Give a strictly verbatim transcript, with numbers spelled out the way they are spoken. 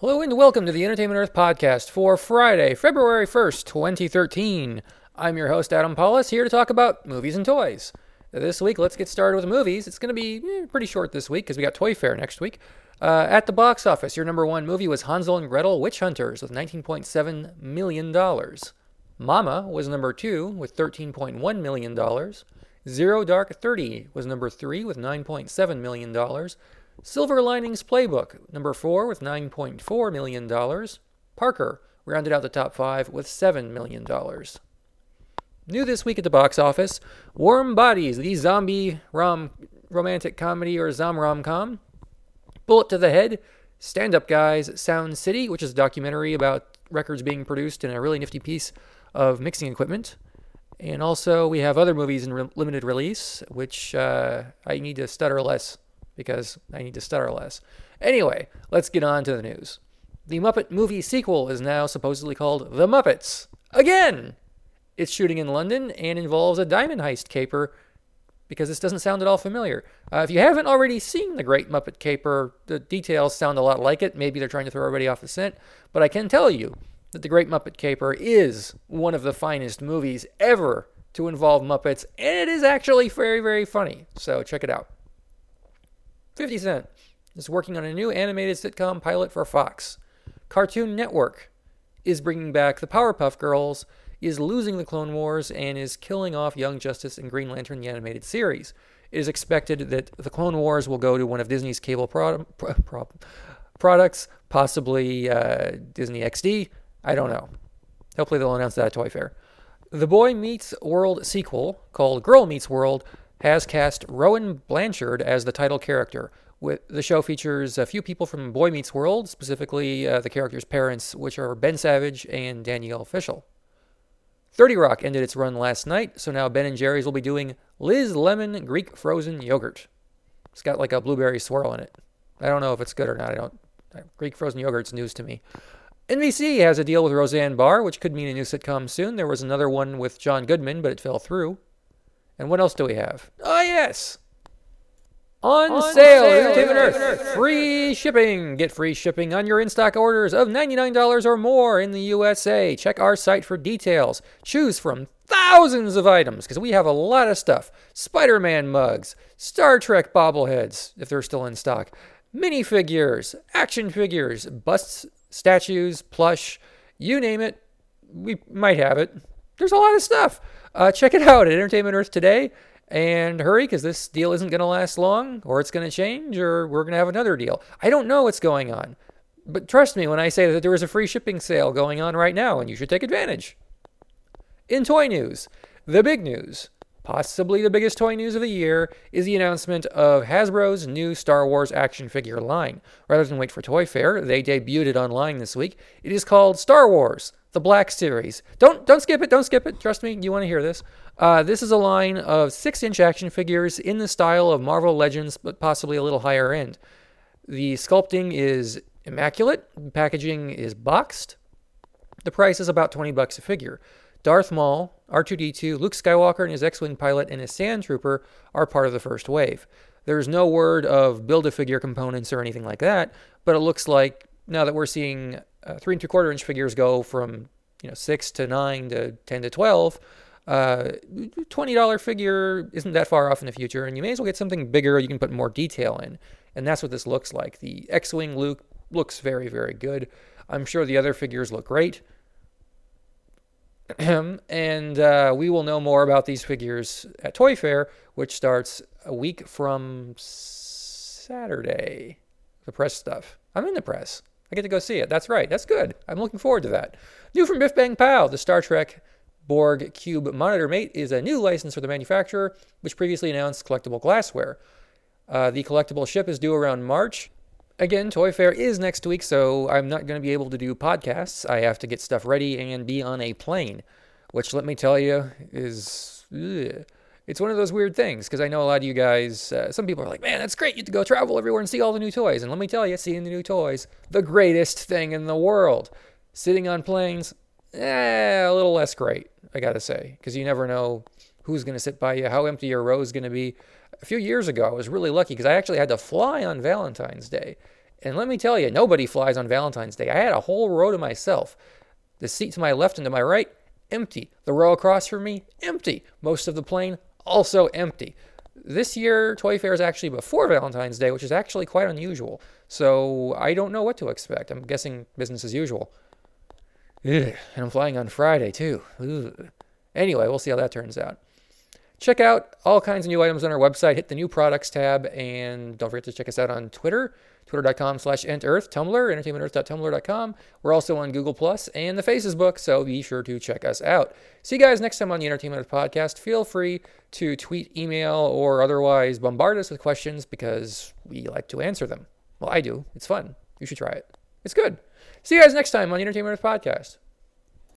Hello and welcome to the Entertainment Earth podcast for Friday, February first, twenty thirteen. I'm your host, Adam Paulus, here to talk about movies and toys. This week, let's get started with movies. It's going to be eh, pretty short this week because we got Toy Fair next week. Uh, at the box office, your number one movie was Hansel and Gretel Witch Hunters with nineteen point seven million dollars. Mama was number two with thirteen point one million dollars. Zero Dark Thirty was number three with nine point seven million dollars. Silver Linings Playbook, number four with nine point four million dollars. Parker rounded out the top five with seven million dollars. New this week at the box office, Warm Bodies, the zombie rom romantic comedy or zom rom-com. Bullet to the Head, Stand Up Guys, Sound City, which is a documentary about records being produced in a really nifty piece of mixing equipment. And also we have other movies in re- limited release, which uh, I need to stutter less. Because I need to stutter less. Anyway, let's get on to the news. The Muppet movie sequel is now supposedly called The Muppets. Again! It's shooting in London and involves a diamond heist caper, because this doesn't sound at all familiar. Uh, if you haven't already seen The Great Muppet Caper, the details sound a lot like it. Maybe they're trying to throw everybody off the scent. But I can tell you that The Great Muppet Caper is one of the finest movies ever to involve Muppets, and it is actually very, very funny. So check it out. fifty Cent is working on a new animated sitcom pilot for Fox. Cartoon Network is bringing back the Powerpuff Girls, is losing the Clone Wars, and is killing off Young Justice and Green Lantern, the animated series. It is expected that the Clone Wars will go to one of Disney's cable pro- pro- pro- products, possibly uh, Disney X D. I don't know. Hopefully they'll announce that at Toy Fair. The Boy Meets World sequel, called Girl Meets World, has cast Rowan Blanchard as the title character. With the show features a few people from Boy Meets World, specifically uh, the characters' parents, which are Ben Savage and Danielle Fishel. thirty Rock ended its run last night, so now Ben and Jerry's will be doing Liz Lemon Greek Frozen Yogurt. It's got like a blueberry swirl in it. I don't know if it's good or not. I don't. Greek Frozen Yogurt's news to me. N B C has a deal with Roseanne Barr, which could mean a new sitcom soon. There was another one with John Goodman, but it fell through. And what else do we have? Oh, yes! On, on sale, sale Entertainment Earth. Earth. Free shipping. Get free shipping on your in-stock orders of ninety-nine dollars or more in the U S A. Check our site for details. Choose from thousands of items, because we have a lot of stuff. Spider-Man mugs, Star Trek bobbleheads, if they're still in stock, minifigures, action figures, busts, statues, plush, you name it, we might have it. There's a lot of stuff. Uh, check it out at Entertainment Earth today, and hurry, because this deal isn't going to last long, or it's going to change, or we're going to have another deal. I don't know what's going on, but trust me when I say that there is a free shipping sale going on right now, and you should take advantage. In toy news, the big news, possibly the biggest toy news of the year, is the announcement of Hasbro's new Star Wars action figure line. Rather than wait for Toy Fair, they debuted it online this week. It is called Star Wars The Black Series. Don't don't skip it. Don't skip it. Trust me, you want to hear this. Uh, this is a line of six-inch action figures in the style of Marvel Legends, but possibly a little higher end. The sculpting is immaculate. The packaging is boxed. The price is about twenty bucks a figure. Darth Maul, R two D two, Luke Skywalker and his X-Wing pilot, and his Sand Trooper are part of the first wave. There's no word of Build-A-Figure components or anything like that, but it looks like now that we're seeing uh, three and three quarter inch figures go from you know six to nine to ten to twelve, uh, twenty dollars figure isn't that far off in the future, and you may as well get something bigger you can put more detail in. And that's what this looks like. The X-Wing Luke looks very, very good. I'm sure the other figures look great. and uh, we will know more about these figures at Toy Fair, which starts a week from Saturday. The press stuff. I'm in the press. I get to go see it. That's right. That's good. I'm looking forward to that. New from Biff Bang Pow, the Star Trek Borg Cube Monitor Mate is a new license for the manufacturer, which previously announced collectible glassware. Uh, the collectible ship is due around March. Again, Toy Fair is next week, so I'm not going to be able to do podcasts. I have to get stuff ready and be on a plane, which, let me tell you, is... Ugh. It's one of those weird things, because I know a lot of you guys, uh, some people are like, man, that's great, you get to go travel everywhere and see all the new toys. And let me tell you, seeing the new toys, the greatest thing in the world. Sitting on planes, eh, a little less great, I gotta say, because you never know who's going to sit by you, how empty your row is going to be. A few years ago, I was really lucky because I actually had to fly on Valentine's Day. And let me tell you, nobody flies on Valentine's Day. I had a whole row to myself. The seat to my left and to my right, empty. The row across from me, empty. Most of the plane, also empty. This year, Toy Fair is actually before Valentine's Day, which is actually quite unusual. So I don't know what to expect. I'm guessing business as usual. Ugh, and I'm flying on Friday, too. Ugh. Anyway, we'll see how that turns out. Check out all kinds of new items on our website. Hit the new products tab, and don't forget to check us out on Twitter, twitter.com slash entearth, Tumblr, entertainment earth dot tumblr dot com. We're also on Google Plus and the Faces book, so be sure to check us out. See you guys next time on the Entertainment Earth podcast. Feel free to tweet, email, or otherwise bombard us with questions because we like to answer them. Well, I do. It's fun. You should try it. It's good. See you guys next time on the Entertainment Earth podcast.